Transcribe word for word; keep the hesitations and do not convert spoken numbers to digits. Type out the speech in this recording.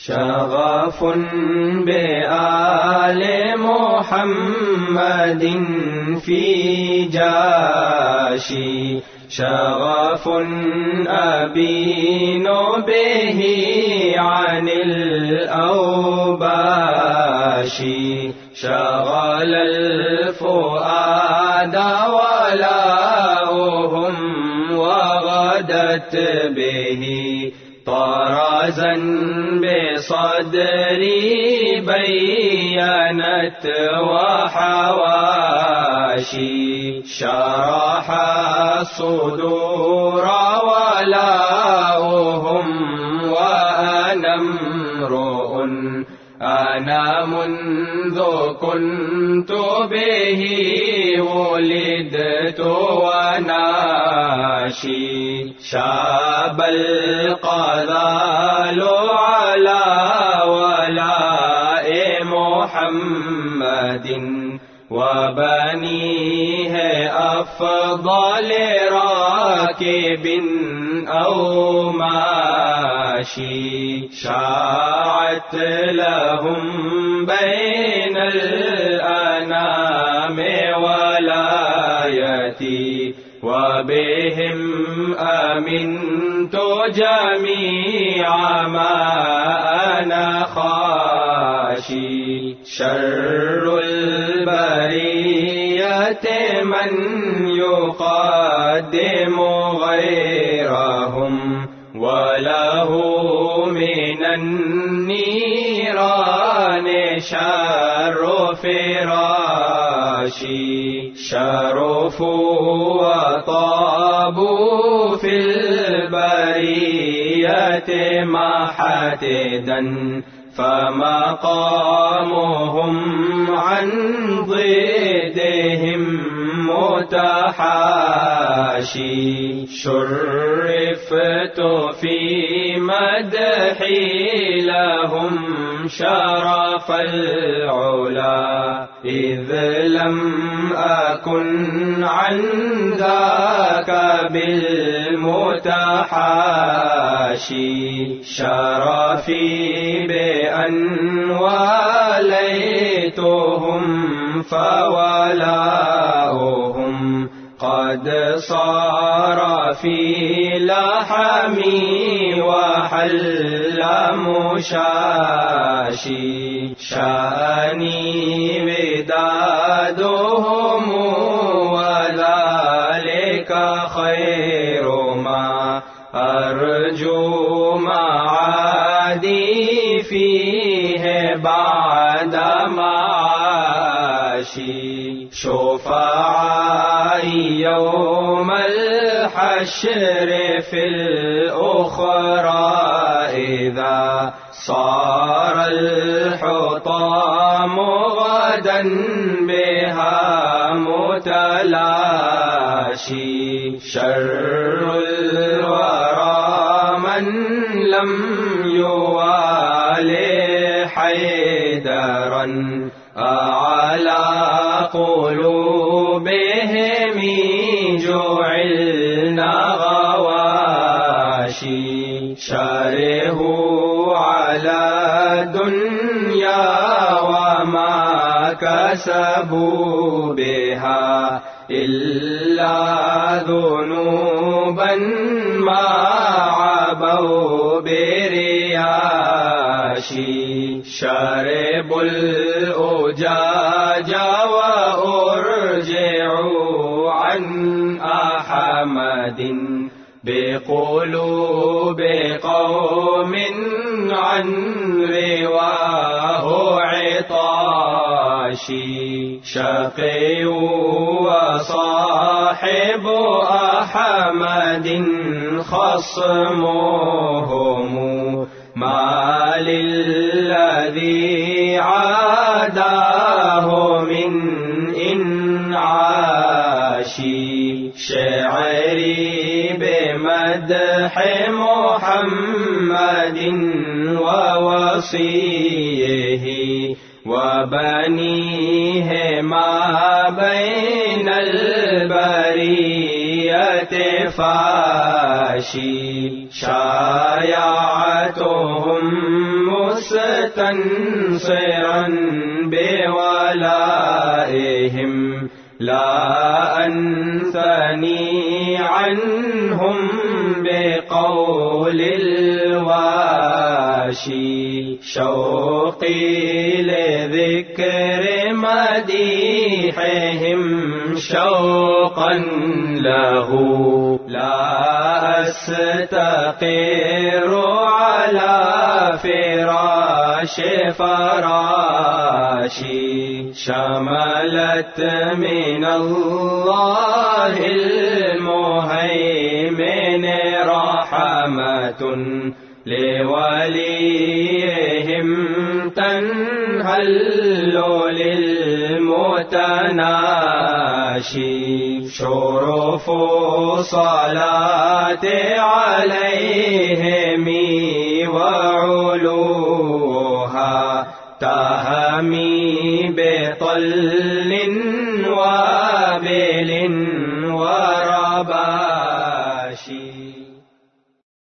شغف بآل محمد في جاشي شغف أبين به عن الأوباش شغل الفؤاد ولاؤهم وغدت به طرزا بصدري بينت وحواشي شرح الصدور ولاؤهم وأنا امرؤ أنا منذ كنت به ولدت وناشي شاب القذال على ولاء محمد وبنيه أفضل راكب أو ماشي شاعت لهم بين الأنام ولايتي وبهم أمنت جميع ما أنا خاشي شر البرية من يقدم غيرهم وله من النيران شر فراشي شرفوا وطابوا في البرية محتدا فمقامهم عن ضدهم متحاشي شرفت في مدحي لهم شرف العلا إذ لم أكن عن ذاك بالمتحاشي شرفي بأن وليتهم فولاؤهم قد صار في لحمي وحل مشاشي شأني ودادهم وذلك خير ما أرجو معادي فيه بعد معاشي شفعائي يوم الحشر في الأخرى إذا صار الحطام غدا بها متلاشي شر الورى من لم يوالي حيدرا أعلى قلوبهم جعلنا غواشي شارهوا على الدنيا وما كسبوا بها إلا ذنوبا ما عبوا برياشي شربوا الأجاج وأرجعوا عن أحمد بقلوب قوم عن رواه عطاشي شقي وصاحب أحمد خصمهم ما للذي عاداه من إنعاشي شعري بمدح محمد ووصيه وبنيه ما بين البرية فاشي شايعتهم مستنصرا بولائهم لا أنثني عنهم بقول الواشي شوقي لذكر مديحهم شوقا له لا أستقر على فراش فراشي شملت من الله المهيمن رحمة لوليهم تنهل للمتناشي شرف صلاة عليهم وعلوها تهمي بطل وابل وربا